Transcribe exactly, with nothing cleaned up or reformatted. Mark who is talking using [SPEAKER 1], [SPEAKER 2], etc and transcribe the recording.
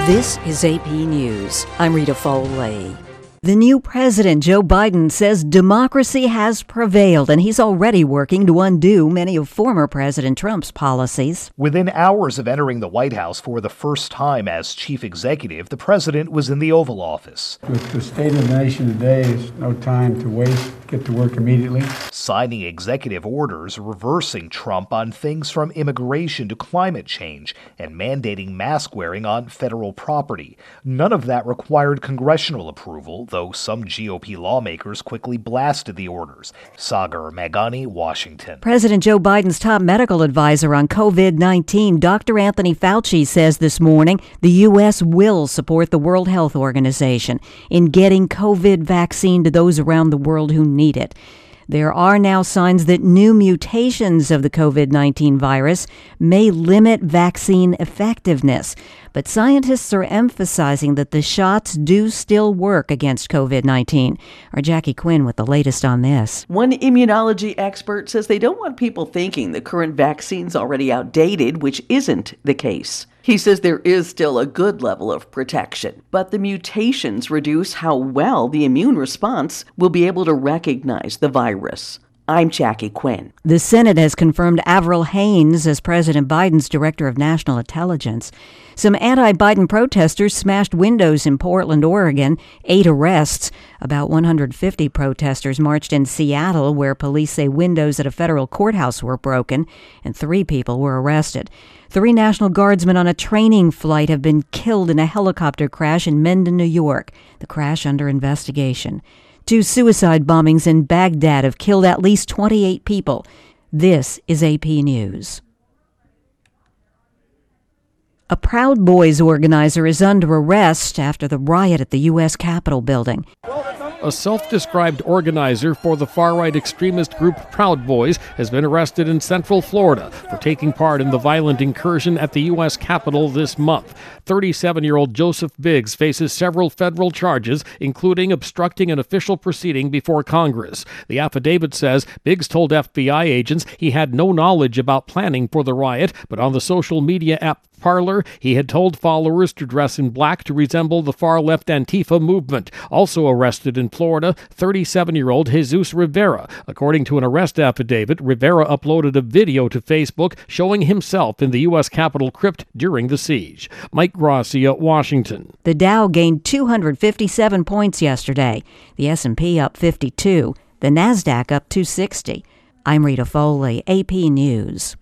[SPEAKER 1] This is A P News. I'm Rita Foley. The new president, Joe Biden, says democracy has prevailed, and he's already working to undo many of former President Trump's policies.
[SPEAKER 2] Within hours of entering the White House for the first time as chief executive, the president was in the Oval Office.
[SPEAKER 3] With the state of the nation today, there's no time to waste. Get to work immediately.
[SPEAKER 2] Signing executive orders reversing Trump on things from immigration to climate change and mandating mask wearing on federal property. None of that required congressional approval, though some G O P lawmakers quickly blasted the orders. Sagar Meghani, Washington.
[SPEAKER 1] President Joe Biden's top medical advisor on covid nineteen, Doctor Anthony Fauci, says this morning the U S will support the World Health Organization in getting COVID vaccine to those around the world who need it. There are now signs that new mutations of the covid nineteen virus may limit vaccine effectiveness. But scientists are emphasizing that the shots do still work against covid nineteen. Our Jackie Quinn with the latest on this.
[SPEAKER 4] One immunology expert says they don't want people thinking the current vaccine's already outdated, which isn't the case. He says there is still a good level of protection, but the mutations reduce how well the immune response will be able to recognize the virus. I'm Jackie Quinn.
[SPEAKER 1] The Senate has confirmed Avril Haines as President Biden's Director of National Intelligence. Some anti-Biden protesters smashed windows in Portland, Oregon. Eight arrests. About one hundred fifty protesters marched in Seattle, where police say windows at a federal courthouse were broken, and three people were arrested. Three National Guardsmen on a training flight have been killed in a helicopter crash in Mendon, New York. The crash under investigation. Two suicide bombings in Baghdad have killed at least twenty-eight people. This is A P News. A Proud Boys organizer is under arrest after the riot at the U S Capitol building.
[SPEAKER 5] A self-described organizer for the far-right extremist group Proud Boys has been arrested in Central Florida for taking part in the violent incursion at the U S Capitol this month. thirty-seven-year-old Joseph Biggs faces several federal charges, including obstructing an official proceeding before Congress. The affidavit says Biggs told F B I agents he had no knowledge about planning for the riot, but on the social media app Parler, he had told followers to dress in black to resemble the far-left Antifa movement. Also arrested in Florida, thirty-seven-year-old Jesus Rivera. According to an arrest affidavit, Rivera uploaded a video to Facebook showing himself in the U S Capitol crypt during the siege. Mike Gracia, Washington.
[SPEAKER 1] The Dow gained two hundred fifty-seven points yesterday. The S and P up fifty-two. The Nasdaq up two hundred sixty. I'm Rita Foley, A P News.